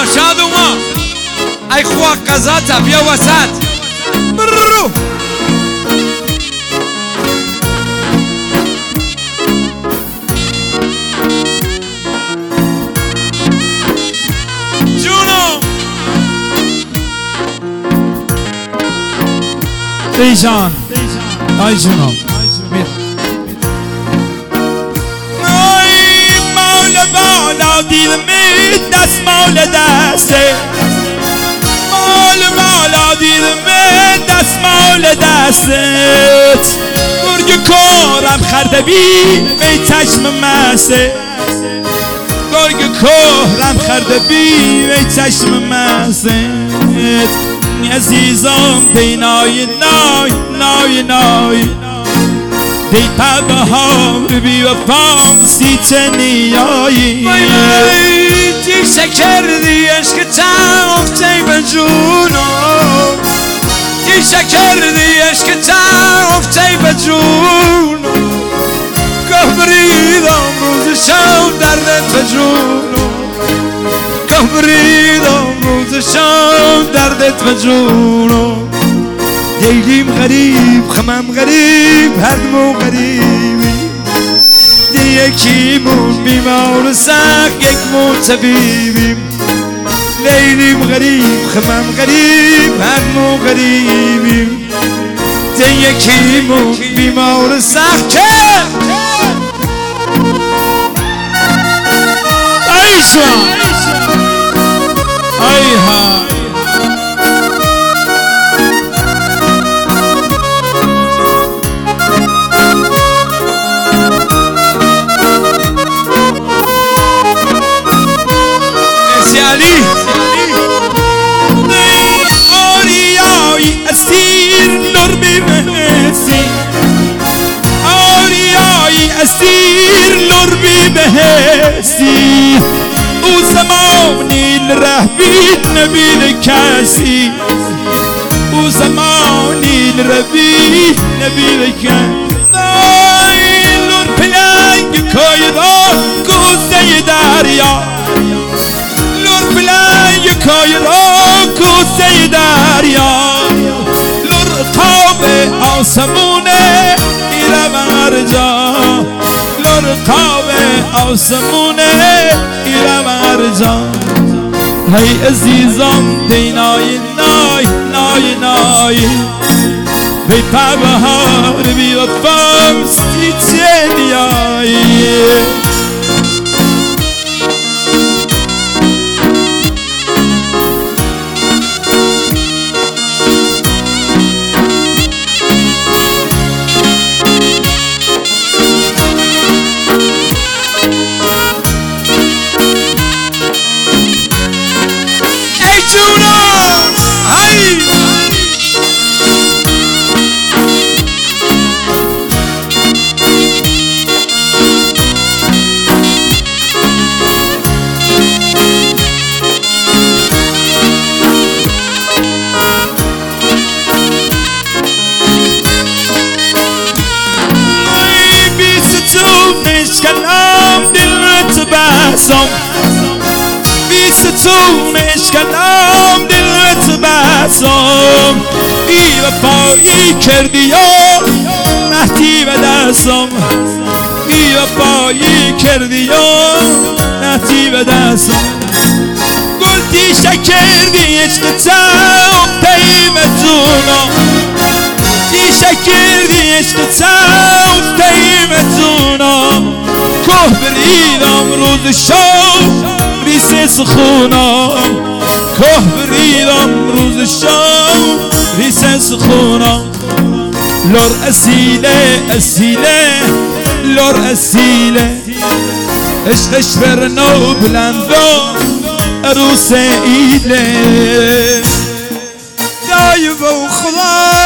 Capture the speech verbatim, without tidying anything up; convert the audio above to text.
شادوما ای خوا قضاتا بیا وسط برو جونو دیجان آی جونو بالا دیدم دست مال دسته مال بالا دیدم دست مال دستت گرگ کارم خرده بی می چشم مسته گرگ کارم خرده بی می چشم مستت عزیزم دی نای نای نای نای دی پا بهار بی وفام سی چنیایی چی شکردی عشق تافته به جونم چی شکردی عشق تافته به جونم که بریدم روز شب دردت به جونم که بریدم روز شب دردت به جونم دیلیم غریب خمم غریب هر دمو غریبی دی یکیمون بیمار و سخت یکمون طبیبیم لیلیم غریب خمم غریب هر دمو غریبیم دی یکیمون بیمار و سخت که ایشا ایها علی آریای اسیر نور بیمهسی آریای اسیر نور بیمهسی او زمانی رهبید نبید کسی او زمانی رهبید نبید کسی نور پلنگ کای را گوزه دریا بلای کای را کوسه دریا لور قاب آسمونه ایرم ارجا لور قاب آسمونه ایرم ارجا هی عزیزم دی نای نای نای نای بی پا بهار بی وفام سی چنیایی کلام دلت بسام بیست تونش کلام دلت بسام ای وفایی کردی یا نهتی به دستم ای وفایی کردی یا نهتی به دستم گلتی شکردی عشق تاو تیمتونم تی شکردی عشق تاو تیمتونم که بریدم روز شب ریسه سخونم که بریدم روز شب ریسه سخونم لور اسیله اسیله لور اسیله عشقش برنو بلندو عروس ایله دایو خدا